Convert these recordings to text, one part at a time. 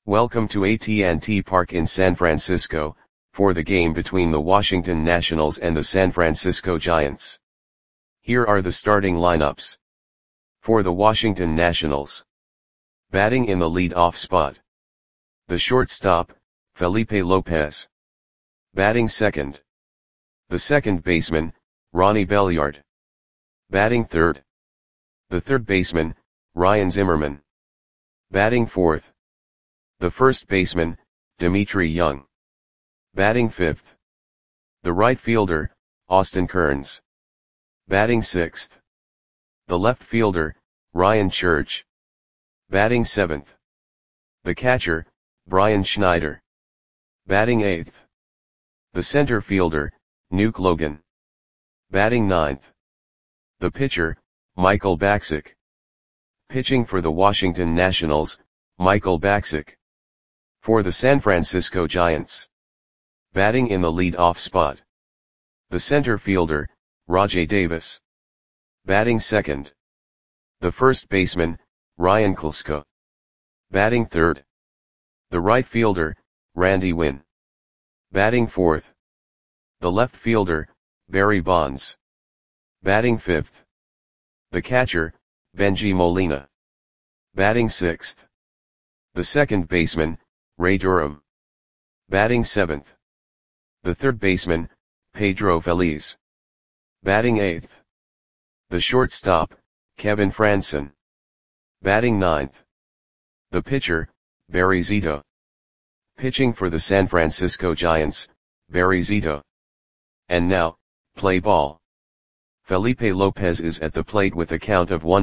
Welcome to AT&T Park in San Francisco, for the game between the Washington Nationals and the San Francisco Giants. Here are the starting lineups. For the Washington Nationals. Batting in the lead-off spot. The shortstop, Felipe Lopez. Batting second. The second baseman, Ronnie Belliard. Batting third. The third baseman, Ryan Zimmerman. Batting fourth. The first baseman, Dmitri Young. Batting fifth. The right fielder, Austin Kearns. Batting sixth. The left fielder, Ryan Church. Batting seventh. The catcher, Brian Schneider. Batting eighth. The center fielder, Nuke Logan. Batting ninth. The pitcher, Michael Bacsik. Pitching for the Washington Nationals, Michael Bacsik. For the San Francisco Giants. Batting in the lead-off spot. The center fielder, Rajai Davis. Batting second. The first baseman, Ryan Klesko. Batting third. The right fielder, Randy Winn. Batting fourth. The left fielder, Barry Bonds. Batting fifth. The catcher, Bengie Molina. Batting sixth. The second baseman, Ray Durham. Batting seventh. The third baseman, Pedro Feliz. Batting eighth. The shortstop, Kevin Frandsen. Batting ninth. The pitcher, Barry Zito. Pitching for the San Francisco Giants, Barry Zito. And now, play ball. Felipe Lopez is at the plate with a count of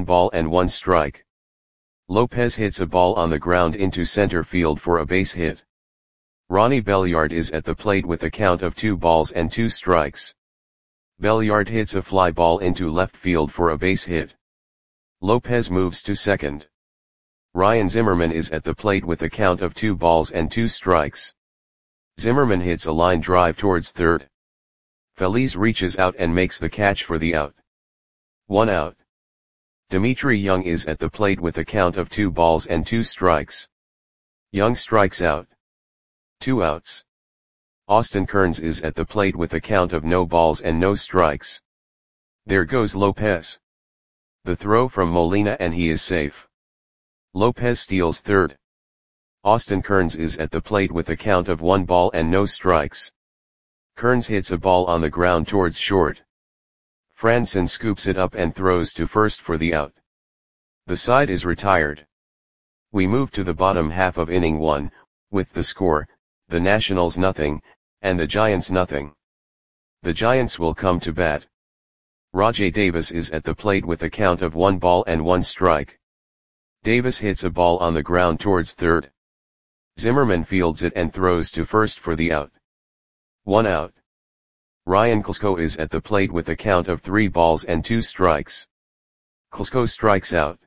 1-1 Lopez hits a ball on the ground into center field for a base hit. Ronnie Belliard is at the plate with a count of 2-2. Belliard hits a fly ball into left field for a base hit. Lopez moves to second. Ryan Zimmerman is at the plate with a count of 2-2. Zimmerman hits a line drive towards third. Feliz reaches out and makes the catch for the out. 1 out. Dmitri Young is at the plate with a count of 2-2. Young strikes out. 2 outs. Austin Kearns is at the plate with a count of no balls and no strikes. There goes Lopez. The throw from Molina and he is safe. Lopez steals third. Austin Kearns is at the plate with a count of 1 ball and no strikes. Kearns hits a ball on the ground towards short. Frandsen scoops it up and throws to first for the out. The side is retired. We move to the bottom half of inning 1, with the score, the Nationals nothing, and the Giants nothing. The Giants will come to bat. Rajai Davis is at the plate with a count of 1-1. Davis hits a ball on the ground towards third. Zimmerman fields it and throws to first for the out. 1 out. Ryan Klesko is at the plate with a count of 3-2. Klesko strikes out.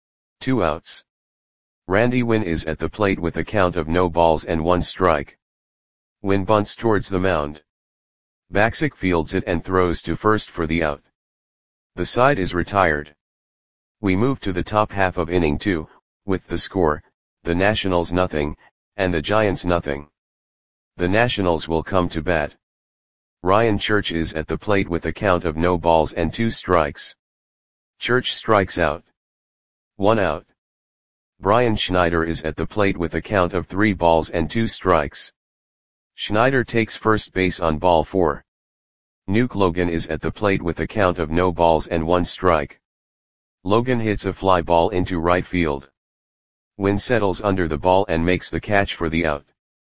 2 outs. Randy Winn is at the plate with a count of no balls and 1 strike. Winn bunts towards the mound. Bacsik fields it and throws to first for the out. The side is retired. We move to the top half of inning 2, with the score, the Nationals nothing, and the Giants nothing. The Nationals will come to bat. Ryan Church is at the plate with a count of no balls and 2 strikes. Church strikes out. 1 out. Brian Schneider is at the plate with a count of 3 balls and 2 strikes. Schneider takes first base on ball 4. Nuke Logan is at the plate with a count of no balls and 1 strike. Logan hits a fly ball into right field. Winn settles under the ball and makes the catch for the out.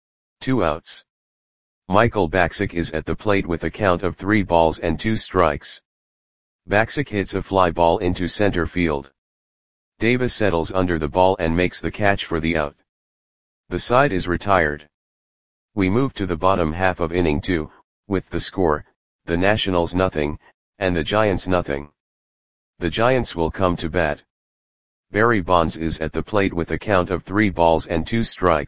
2 outs. Michael Bacsik is at the plate with a count of 3 balls and 2 strikes. Bacsik hits a fly ball into center field. Davis settles under the ball and makes the catch for the out. The side is retired. We move to the bottom half of inning 2, with the score, the Nationals nothing, and the Giants nothing. The Giants will come to bat. Barry Bonds is at the plate with a count of 3-2.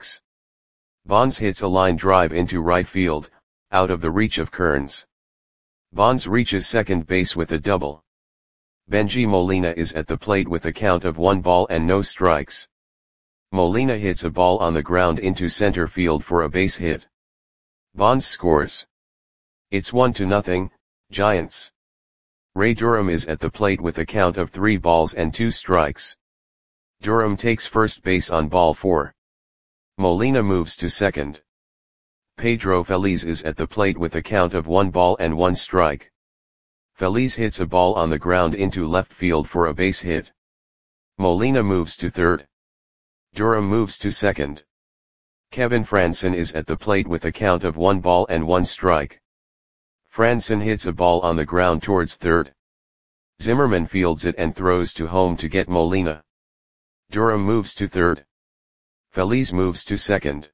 Bonds hits a line drive into right field, out of the reach of Kearns. Bonds reaches second base with a double. Bengie Molina is at the plate with a count of 1 ball and no strikes. Molina hits a ball on the ground into center field for a base hit. Bonds scores. It's 1-0, Giants. Ray Durham is at the plate with a count of 3 balls and 2 strikes. Durham takes first base on ball 4. Molina moves to second. Pedro Feliz is at the plate with a count of 1 ball and 1 strike. Feliz hits a ball on the ground into left field for a base hit. Molina moves to third. Durham moves to second. Kevin Frandsen is at the plate with a count of 1 ball and 1 strike. Frandsen hits a ball on the ground towards third. Zimmerman fields it and throws to home to get Molina. Durham moves to third. Feliz moves to second.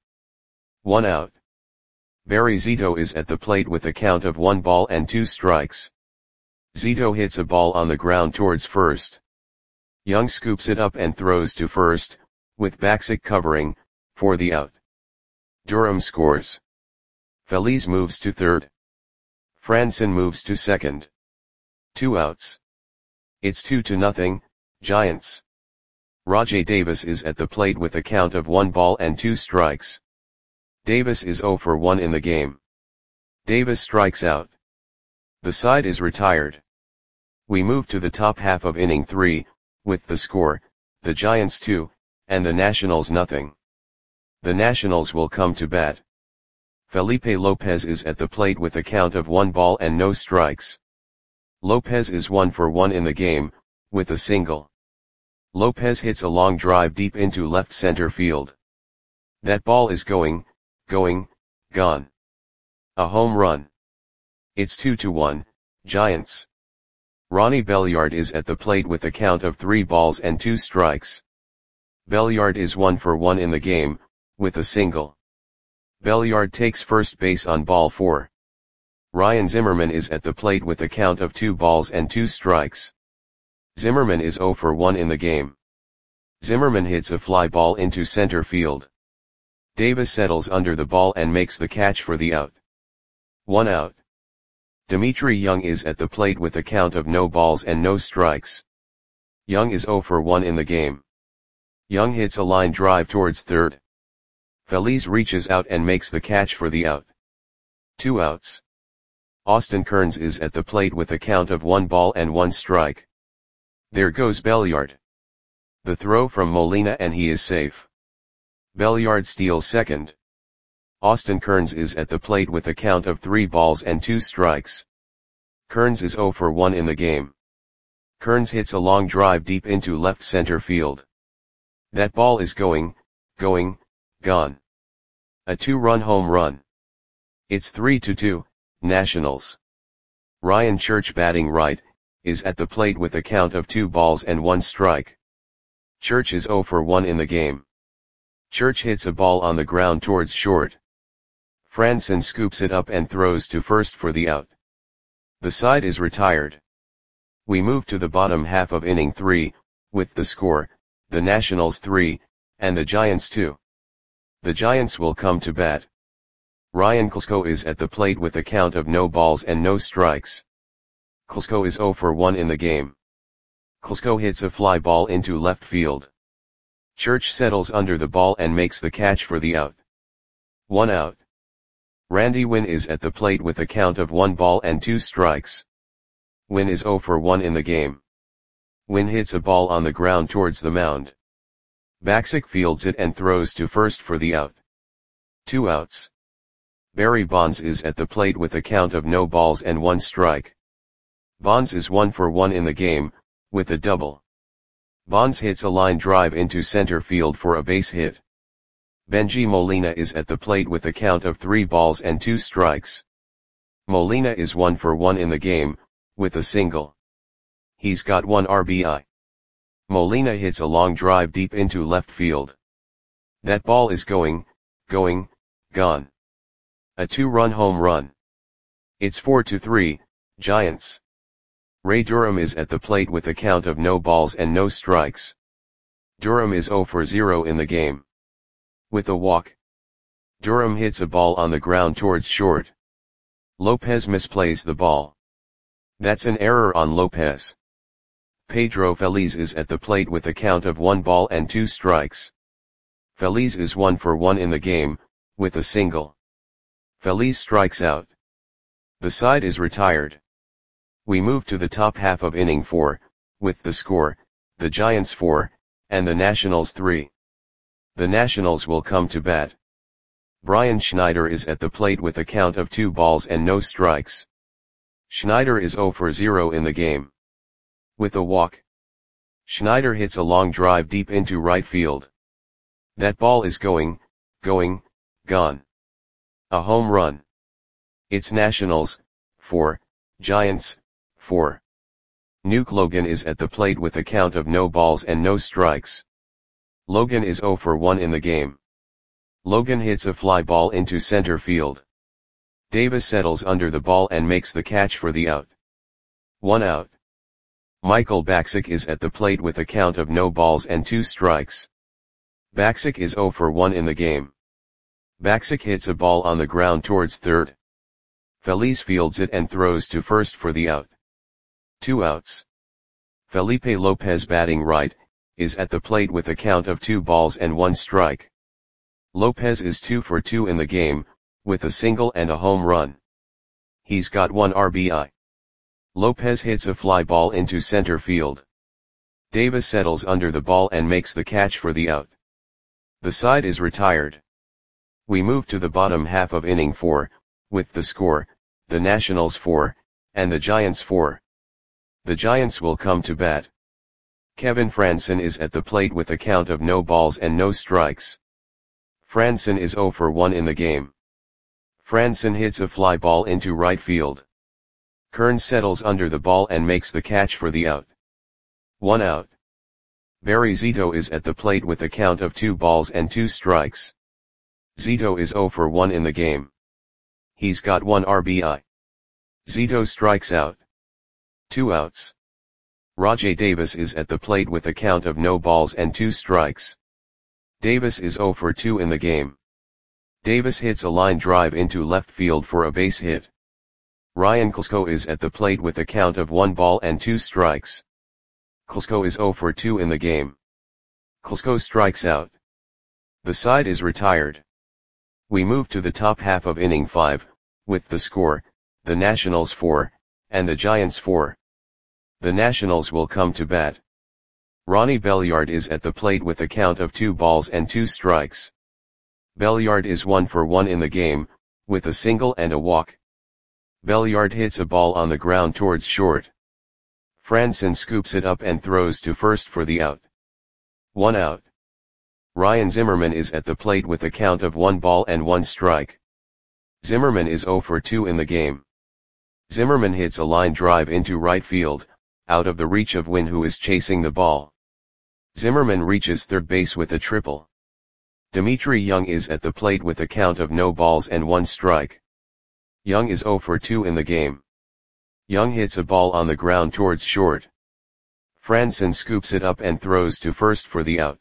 1 out. Barry Zito is at the plate with a count of 1 ball and 2 strikes. Zito hits a ball on the ground towards first. Young scoops it up and throws to first, with Baksic covering, for the out. Durham scores. Feliz moves to third. Frandsen moves to second. 2 outs. It's 2-0, Giants. Rajai Davis is at the plate with a count of 1 ball and 2 strikes. Davis is 0 for 1 in the game. Davis strikes out. The side is retired. We move to the top half of inning 3, with the score, the Giants 2, and the Nationals nothing. The Nationals will come to bat. Felipe Lopez is at the plate with a count of 1 ball and no strikes. Lopez is 1 for 1 in the game, with a single. Lopez hits a long drive deep into left center field. That ball is going, gone. A home run. It's 2-1, Giants. Ronnie Belliard is at the plate with a count of 3 balls and 2 strikes. Belliard is 1 for 1 in the game, with a single. Belliard takes first base on ball 4. Ryan Zimmerman is at the plate with a count of 2 balls and 2 strikes. Zimmerman is 0 for 1 in the game. Zimmerman hits a fly ball into center field. Davis settles under the ball and makes the catch for the out. 1 out. Dimitri Young is at the plate with a count of no balls and no strikes. Young is 0 for 1 in the game. Young hits a line drive towards third. Feliz reaches out and makes the catch for the out. 2 outs. Austin Kearns is at the plate with a count of 1 ball and 1 strike. There goes Belliard. The throw from Molina and he is safe. Belliard steals second. Austin Kearns is at the plate with a count of 3 balls and 2 strikes. Kearns is 0 for 1 in the game. Kearns hits a long drive deep into left center field. That ball is going, gone. A 2-run home run. It's 3-2, Nationals. Ryan Church, batting right, is at the plate with a count of 2 balls and 1 strike. Church is 0 for 1 in the game. Church hits a ball on the ground towards short. Frandsen scoops it up and throws to first for the out. The side is retired. We move to the bottom half of inning 3, with the score, the Nationals 3, and the Giants 2. The Giants will come to bat. Ryan Klesko is at the plate with a count of no balls and no strikes. Klesko is 0 for 1 in the game. Klesko hits a fly ball into left field. Church settles under the ball and makes the catch for the out. 1 out. Randy Winn is at the plate with a count of 1 ball and 2 strikes. Winn is 0 for 1 in the game. Winn hits a ball on the ground towards the mound. Baksic fields it and throws to first for the out. 2 outs. Barry Bonds is at the plate with a count of no balls and 1 strike. Bonds is 1 for 1 in the game, with a double. Bonds hits a line drive into center field for a base hit. Benji Molina is at the plate with a count of 3 balls and 2 strikes. Molina is 1 for 1 in the game, with a single. He's got 1 RBI. Molina hits a long drive deep into left field. That ball is going, gone. A 2-run home run. It's 4-3, Giants. Ray Durham is at the plate with a count of no balls and no strikes. Durham is 0 for 0 in the game. With a walk. Durham hits a ball on the ground towards short. Lopez misplays the ball. That's an error on Lopez. Pedro Feliz is at the plate with a count of 1 ball and 2 strikes. Feliz is 1 for 1 in the game, with a single. Feliz strikes out. The side is retired. We move to the top half of inning 4, with the score, the Giants 4, and the Nationals 3. The Nationals will come to bat. Brian Schneider is at the plate with a count of 2 balls and no strikes. Schneider is 0 for 0 in the game. With a walk, Schneider hits a long drive deep into right field. That ball is going, gone. A home run. It's Nationals, 4, Giants, 4. Nuke Logan is at the plate with a count of no balls and no strikes. Logan is 0 for 1 in the game. Logan hits a fly ball into center field. Davis settles under the ball and makes the catch for the out. 1 out. Michael Baksic is at the plate with a count of no balls and 2 strikes. Baksic is 0 for 1 in the game. Baksic hits a ball on the ground towards third. Feliz fields it and throws to first for the out. 2 outs. Felipe Lopez, batting right, is at the plate with a count of 2 balls and 1 strike. Lopez is 2 for 2 in the game, with a single and a home run. He's got 1 RBI. Lopez hits a fly ball into center field. Davis settles under the ball and makes the catch for the out. The side is retired. We move to the bottom half of inning 4, with the score, the Nationals 4, and the Giants 4. The Giants will come to bat. Kevin Frandsen is at the plate with a count of no balls and no strikes. Frandsen is 0 for 1 in the game. Frandsen hits a fly ball into right field. Kearns settles under the ball and makes the catch for the out. 1 out. Barry Zito is at the plate with a count of 2 balls and 2 strikes. Zito is 0 for 1 in the game. He's got 1 RBI. Zito strikes out. 2 outs. Rajai Davis is at the plate with a count of no balls and 2 strikes. Davis is 0 for 2 in the game. Davis hits a line drive into left field for a base hit. Ryan Klesko is at the plate with a count of 1 ball and 2 strikes. Klesko is 0 for 2 in the game. Klesko strikes out. The side is retired. We move to the top half of inning 5, with the score, the Nationals 4, and the Giants 4. The Nationals will come to bat. Ronnie Belliard is at the plate with a count of 2 balls and 2 strikes. Belliard is 1 for 1 in the game, with a single and a walk. Belliard hits a ball on the ground towards short. Frandsen scoops it up and throws to first for the out. 1 out. Ryan Zimmerman is at the plate with a count of 1 ball and 1 strike. Zimmerman is 0 for 2 in the game. Zimmerman hits a line drive into right field, out of the reach of Wynn, who is chasing the ball. Zimmerman reaches third base with a triple. Dimitri Young is at the plate with a count of no balls and 1 strike. Young is 0 for 2 in the game. Young hits a ball on the ground towards short. Frandsen scoops it up and throws to first for the out.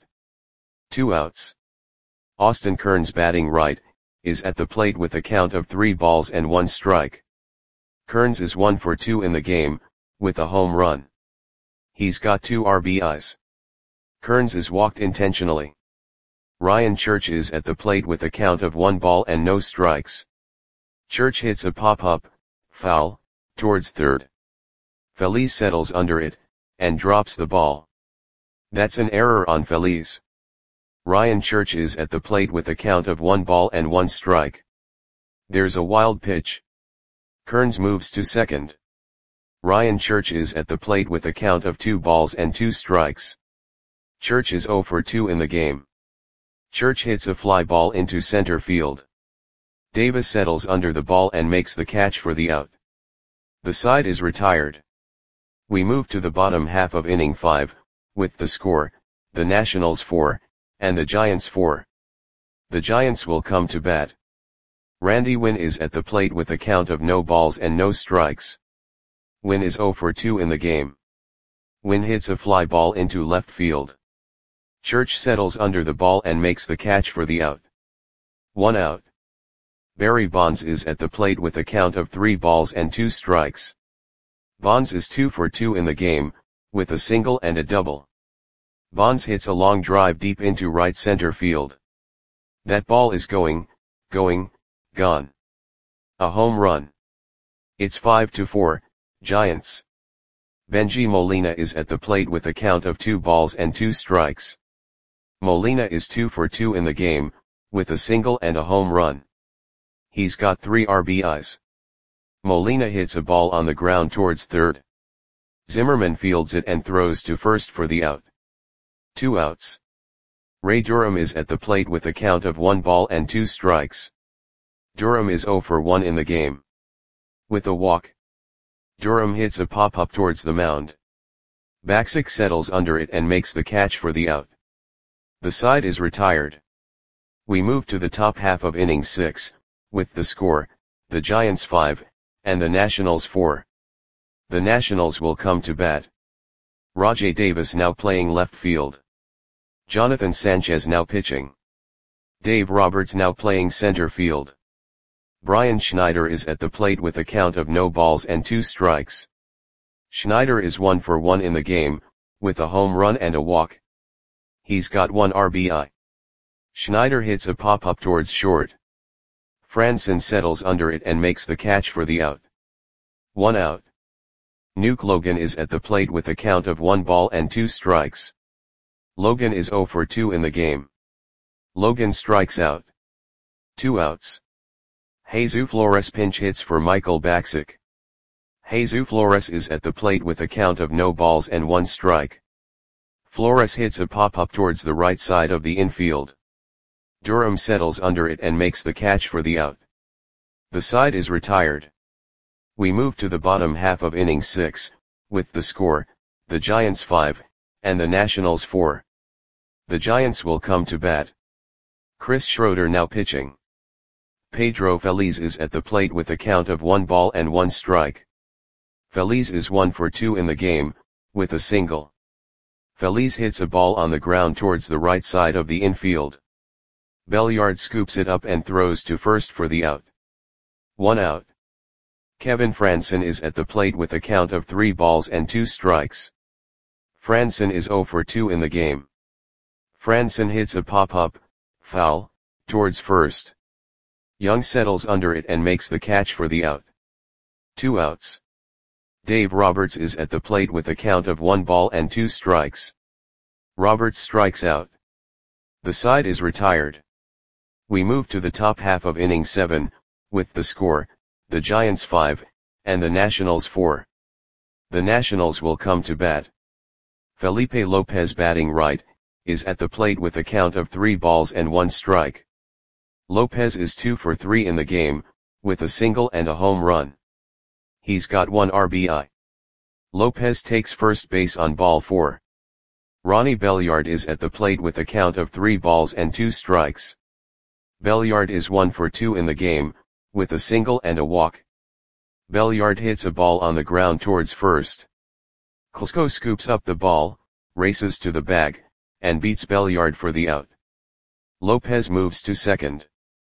2 outs. Austin Kearns, batting right, is at the plate with a count of 3 balls and 1 strike. Kearns is 1 for 2 in the game, with a home run. He's got 2 RBIs. Kearns is walked intentionally. Ryan Church is at the plate with a count of 1 ball and no strikes. Church hits a pop-up, foul, towards third. Feliz settles under it, and drops the ball. That's an error on Feliz. Ryan Church is at the plate with a count of 1 ball and 1 strike. There's a wild pitch. Kearns moves to second. Ryan Church is at the plate with a count of 2 balls and 2 strikes. Church is 0 for 2 in the game. Church hits a fly ball into center field. Davis settles under the ball and makes the catch for the out. The side is retired. We move to the bottom half of inning 5, with the score, the Nationals 4, and the Giants 4. The Giants will come to bat. Randy Wynn is at the plate with a count of no balls and no strikes. Wynn is 0 for 2 in the game. Wynn hits a fly ball into left field. Church settles under the ball and makes the catch for the out. 1 out. Barry Bonds is at the plate with a count of 3 balls and 2 strikes. Bonds is 2 for 2 in the game, with a single and a double. Bonds hits a long drive deep into right center field. That ball is going, gone. A home run. It's 5-4, Giants. Bengie Molina is at the plate with a count of 2 balls and 2 strikes. Molina is 2 for 2 in the game, with a single and a home run. He's got 3 RBIs. Molina hits a ball on the ground towards third. Zimmerman fields it and throws to first for the out. 2 outs. Ray Durham is at the plate with a count of 1 ball and 2 strikes. Durham is 0 for 1 in the game. With a walk. Durham hits a pop-up towards the mound. Bacsik settles under it and makes the catch for the out. The side is retired. We move to the top half of inning 6, with the score, the Giants 5, and the Nationals 4. The Nationals will come to bat. Rajai Davis now playing left field. Jonathan Sanchez now pitching. Dave Roberts now playing center field. Brian Schneider is at the plate with a count of no balls and 2 strikes. Schneider is 1 for 1 in the game, with a home run and a walk. He's got 1 RBI. Schneider hits a pop-up towards short. Franson settles under it and makes the catch for the out. 1 out. Nuke Logan is at the plate with a count of 1 ball and 2 strikes. Logan is 0 for 2 in the game. Logan strikes out. 2 outs. Jesus Flores pinch hits for Michael Bacsik. Jesus Flores is at the plate with a count of no balls and 1 strike. Flores hits a pop-up towards the right side of the infield. Durham settles under it and makes the catch for the out. The side is retired. We move to the bottom half of inning 6, with the score, the Giants 5, and the Nationals 4. The Giants will come to bat. Chris Schroeder now pitching. Pedro Feliz is at the plate with a count of 1 ball and 1 strike. Feliz is 1 for 2 in the game, with a single. Feliz hits a ball on the ground towards the right side of the infield. Belliard scoops it up and throws to first for the out. 1 out. Kevin Franson is at the plate with a count of 3 balls and 2 strikes. Franson is 0 for 2 in the game. Franson hits a pop-up, foul, towards first. Young settles under it and makes the catch for the out. 2 outs. Dave Roberts is at the plate with a count of 1 ball and 2 strikes. Roberts strikes out. The side is retired. We move to the top half of inning 7, with the score, the Giants 5, and the Nationals 4. The Nationals will come to bat. Felipe Lopez batting right, is at the plate with a count of 3 balls and 1 strike. Lopez is 2 for 3 in the game, with a single and a home run. He's got 1 RBI. Lopez takes first base on ball 4. Ronnie Belliard is at the plate with a count of 3 balls and 2 strikes. Belliard is 1 for 2 in the game, with a single and a walk. Belliard hits a ball on the ground towards first. Klesko scoops up the ball, races to the bag, and beats Belliard for the out. Lopez moves to second.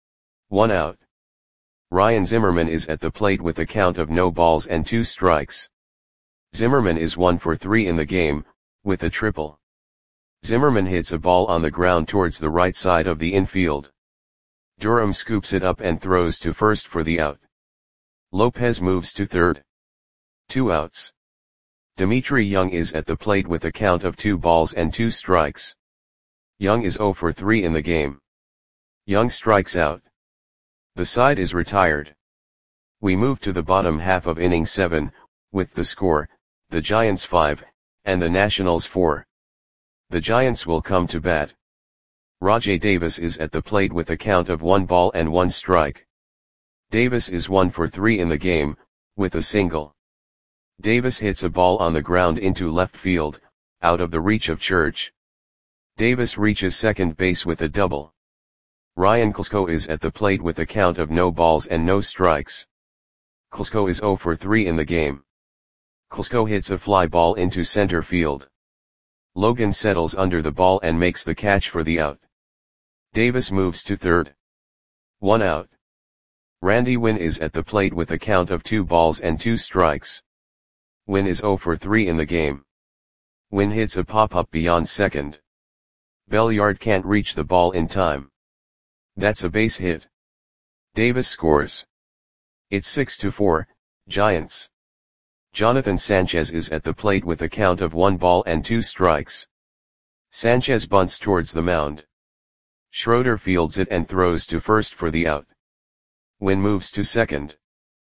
1 out. Ryan Zimmerman is at the plate with a count of no balls and 2 strikes. Zimmerman is 1 for 3 in the game, with a triple. Zimmerman hits a ball on the ground towards the right side of the infield. Durham scoops it up and throws to first for the out. Lopez moves to third. 2 outs. Dimitri Young is at the plate with a count of 2 balls and 2 strikes. Young is 0 for 3 in the game. Young strikes out. The side is retired. We move to the bottom half of inning 7, with the score, the Giants 5, and the Nationals 4. The Giants will come to bat. Rajai Davis is at the plate with a count of 1 ball and 1 strike. Davis is 1 for 3 in the game, with a single. Davis hits a ball on the ground into left field, out of the reach of Church. Davis reaches second base with a double. Ryan Klesko is at the plate with a count of no balls and no strikes. Klesko is 0 for 3 in the game. Klesko hits a fly ball into center field. Logan settles under the ball and makes the catch for the out. Davis moves to third. 1 out. Randy Winn is at the plate with a count of 2 balls and 2 strikes. Winn is 0 for 3 in the game. Winn hits a pop-up beyond second. Belliard can't reach the ball in time. That's a base hit. Davis scores. It's 6-4, Giants. Jonathan Sanchez is at the plate with a count of 1 ball and 2 strikes. Sanchez bunts towards the mound. Schroeder fields it and throws to first for the out. Wynn moves to second.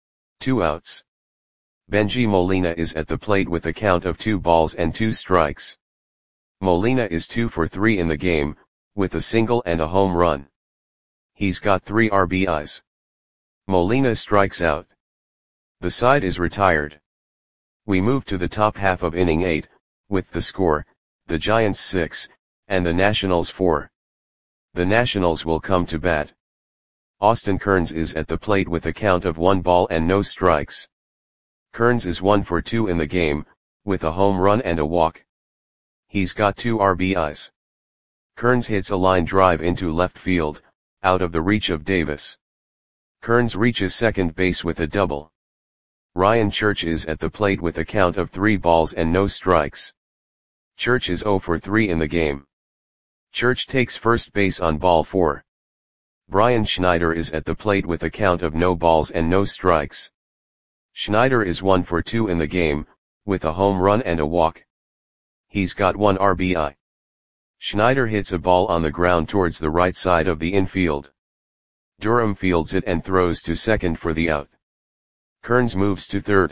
2 outs. Benji Molina is at the plate with a count of 2 balls and 2 strikes. Molina is 2 for 3 in the game, with a single and a home run. He's got 3 RBIs. Molina strikes out. The side is retired. We move to the top half of inning 8, with the score, the Giants 6, and the Nationals 4. The Nationals will come to bat. Austin Kearns is at the plate with a count of 1 ball and no strikes. Kearns is 1 for 2 in the game, with a home run and a walk. He's got 2 RBIs. Kearns hits a line drive into left field, out of the reach of Davis. Kearns reaches second base with a double. Ryan Church is at the plate with a count of 3 balls and no strikes. Church is 0 for 3 in the game. Church takes first base on ball 4. Brian Schneider is at the plate with a count of no balls and no strikes. Schneider is 1 for 2 in the game, with a home run and a walk. He's got 1 RBI. Schneider hits a ball on the ground towards the right side of the infield. Durham fields it and throws to second for the out. Kearns moves to third.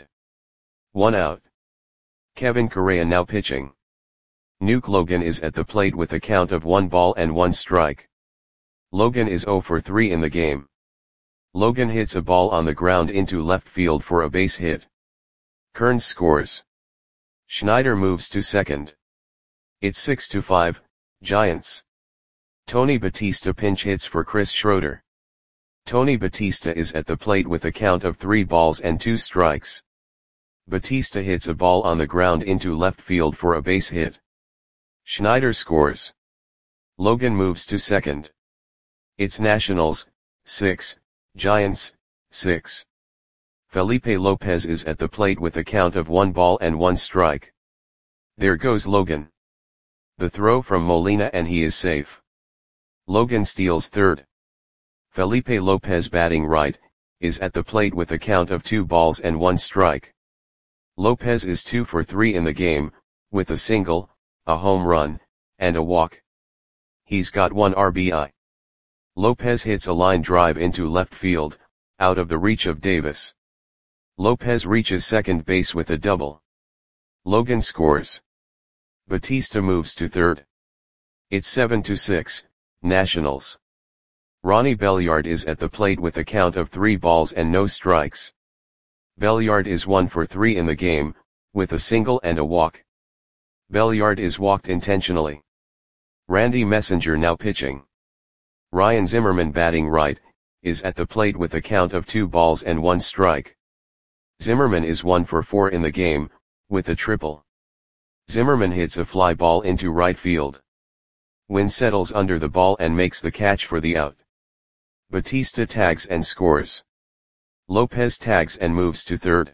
1 out. Kevin Correa now pitching. Nuke Logan is at the plate with a count of 1 ball and 1 strike. Logan is 0 for 3 in the game. Logan hits a ball on the ground into left field for a base hit. Kearns scores. Schneider moves to second. It's 6-5, Giants. Tony Batista pinch hits for Chris Schroeder. Tony Batista is at the plate with a count of 3 balls and 2 strikes. Batista hits a ball on the ground into left field for a base hit. Schneider scores. Logan moves to second. It's Nationals, 6, Giants, 6. Felipe Lopez is at the plate with a count of 1 ball and 1 strike. There goes Logan. The throw from Molina and he is safe. Logan steals third. Felipe Lopez batting right, is at the plate with a count of 2 balls and 1 strike. Lopez is 2 for 3 in the game, with a single, a home run, and a walk. He's got 1 RBI. Lopez hits a line drive into left field, out of the reach of Davis. Lopez reaches second base with a double. Logan scores. Batista moves to third. It's 7-6, Nationals. Ronnie Belliard is at the plate with a count of 3 balls and no strikes. Belliard is 1 for 3 in the game, with a single and a walk. Belliard is walked intentionally. Randy Messenger now pitching. Ryan Zimmerman batting right, is at the plate with a count of 2 balls and 1 strike. Zimmerman is 1 for 4 in the game, with a triple. Zimmerman hits a fly ball into right field. Wynn settles under the ball and makes the catch for the out. Batista tags and scores. Lopez tags and moves to third.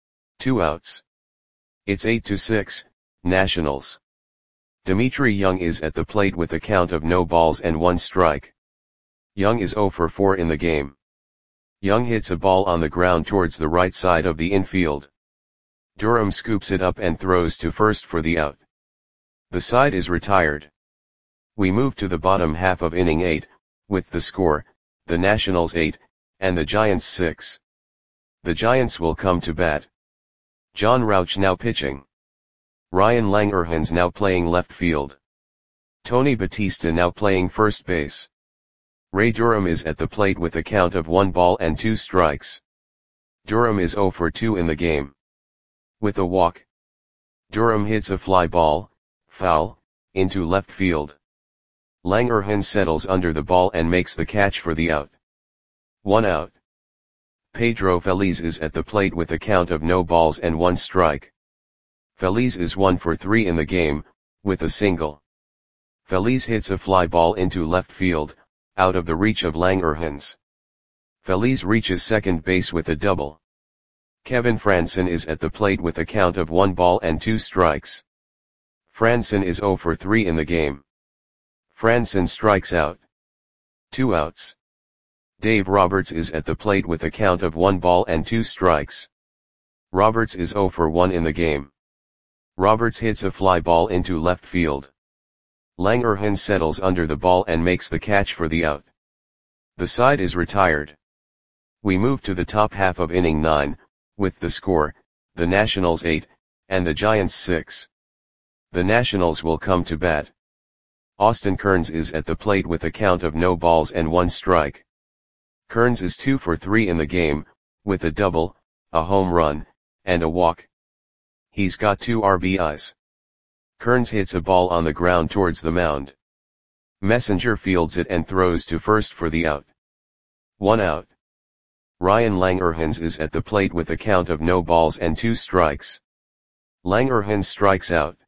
2 outs. It's 8-6, Nationals. Dimitri Young is at the plate with a count of no balls and 1 strike. Young is 0 for 4 in the game. Young hits a ball on the ground towards the right side of the infield. Durham scoops it up and throws to first for the out. The side is retired. We move to the bottom half of inning 8, with the score, the Nationals 8, and the Giants 6. The Giants will come to bat. John Rauch now pitching. Ryan Langerhans now playing left field. Tony Batista now playing first base. Ray Durham is at the plate with a count of 1 ball and 2 strikes. Durham is 0 for 2 in the game. With a walk. Durham hits a fly ball, foul, into left field. Langerhans settles under the ball and makes the catch for the out. 1 out. Pedro Feliz is at the plate with a count of no balls and 1 strike. Feliz is 1 for 3 in the game, with a single. Feliz hits a fly ball into left field, out of the reach of Langerhans. Feliz reaches second base with a double. Kevin Franson is at the plate with a count of 1 ball and 2 strikes. Franson is 0 for 3 in the game. Franson strikes out. 2 outs. Dave Roberts is at the plate with a count of 1 ball and 2 strikes. Roberts is 0 for 1 in the game. Roberts hits a fly ball into left field. Langerhans settles under the ball and makes the catch for the out. The side is retired. We move to the top half of inning 9, with the score, the Nationals 8, and the Giants 6. The Nationals will come to bat. Austin Kearns is at the plate with a count of no balls and 1 strike. Kearns is 2 for 3 in the game, with a double, a home run, and a walk. He's got 2 RBIs. Kearns hits a ball on the ground towards the mound. Messenger fields it and throws to first for the out. 1 out. Ryan Langerhans is at the plate with a count of no balls and 2 strikes. Langerhans strikes out.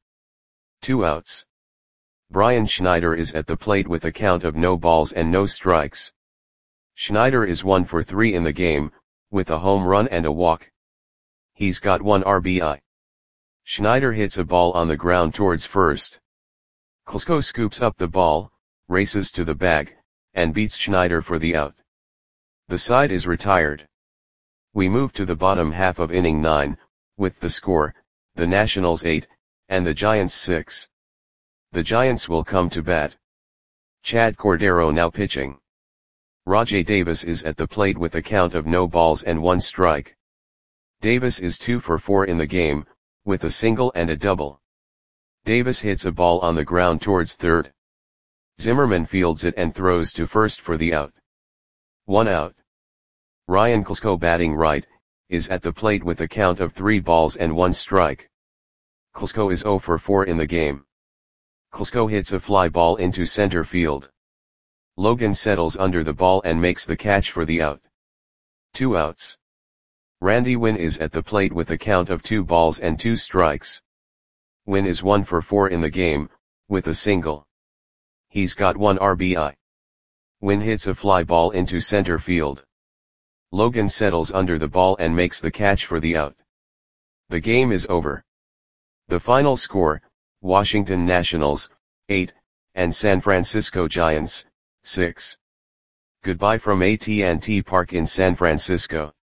2 outs. Brian Schneider is at the plate with a count of no balls and no strikes. Schneider is 1 for 3 in the game, with a home run and a walk. He's got 1 RBI. Schneider hits a ball on the ground towards first. Klesko scoops up the ball, races to the bag, and beats Schneider for the out. The side is retired. We move to the bottom half of inning 9, with the score, the Nationals 8, and the Giants 6. The Giants will come to bat. Chad Cordero now pitching. Rajai Davis is at the plate with a count of no balls and 1 strike. Davis is 2 for 4 in the game, with a single and a double. Davis hits a ball on the ground towards third. Zimmerman fields it and throws to first for the out. 1 out. Ryan Klesko batting right, is at the plate with a count of 3 balls and 1 strike. Klesko is 0 for 4 in the game. Klesko hits a fly ball into center field. Logan settles under the ball and makes the catch for the out. 2 outs. Randy Winn is at the plate with a count of 2 balls and 2 strikes. Winn is 1 for 4 in the game, with a single. He's got 1 RBI. Winn hits a fly ball into center field. Logan settles under the ball and makes the catch for the out. The game is over. The final score, Washington Nationals, 8, and San Francisco Giants, 6. Goodbye from AT&T Park in San Francisco.